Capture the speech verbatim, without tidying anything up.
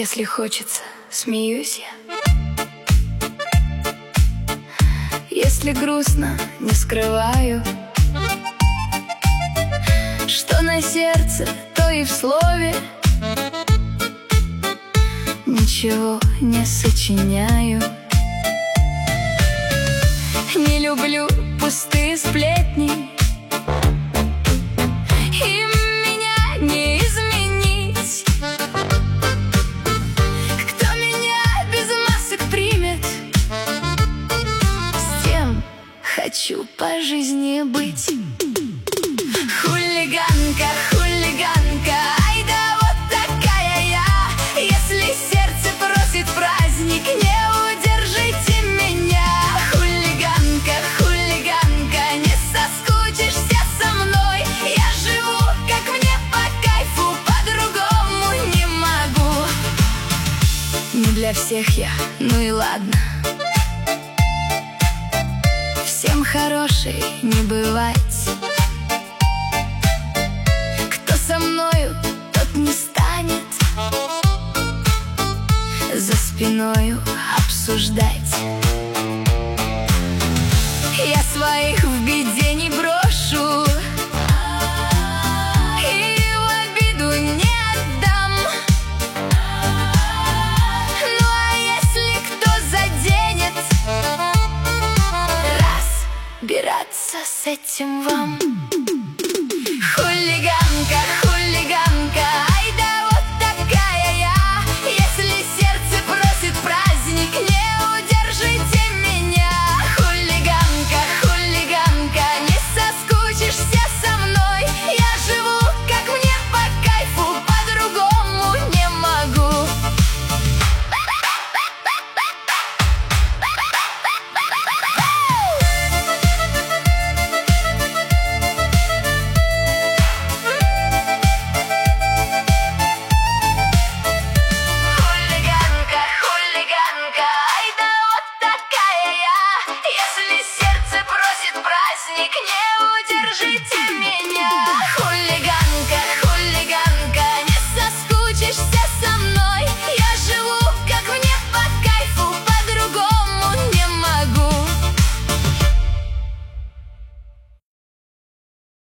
Если хочется, смеюсь я. Если грустно, не скрываю, что на сердце, то и в слове. Ничего не сочиняю. Не люблю пустые сплетни. Им меня не изменить. Кто меня без масок примет, с тем хочу по жизни быть. Хулиганка, хулиганка, ай да вот такая я. Если сердце просит праздник, не удержите меня. Хулиганка, хулиганка, не соскучишься со мной. Я живу, как мне по кайфу, по-другому не могу. Не для всех я, ну и ладно. Всем хорошей не бывать. Кто со мною, тот не станет за спиною обсуждать. Я своих в беде не брошу и в обиду не отдам. Ну а если кто заденет, разбираться с этим вам. Хулиганка, хулиганка, ай да вот такая я. Если сердце просит праздник, не удержите меня. Хулиганка, хулиганка, не соскучишься со мной. Я живу, как мне по кайфу, по-другому не могу. Не удержите меня.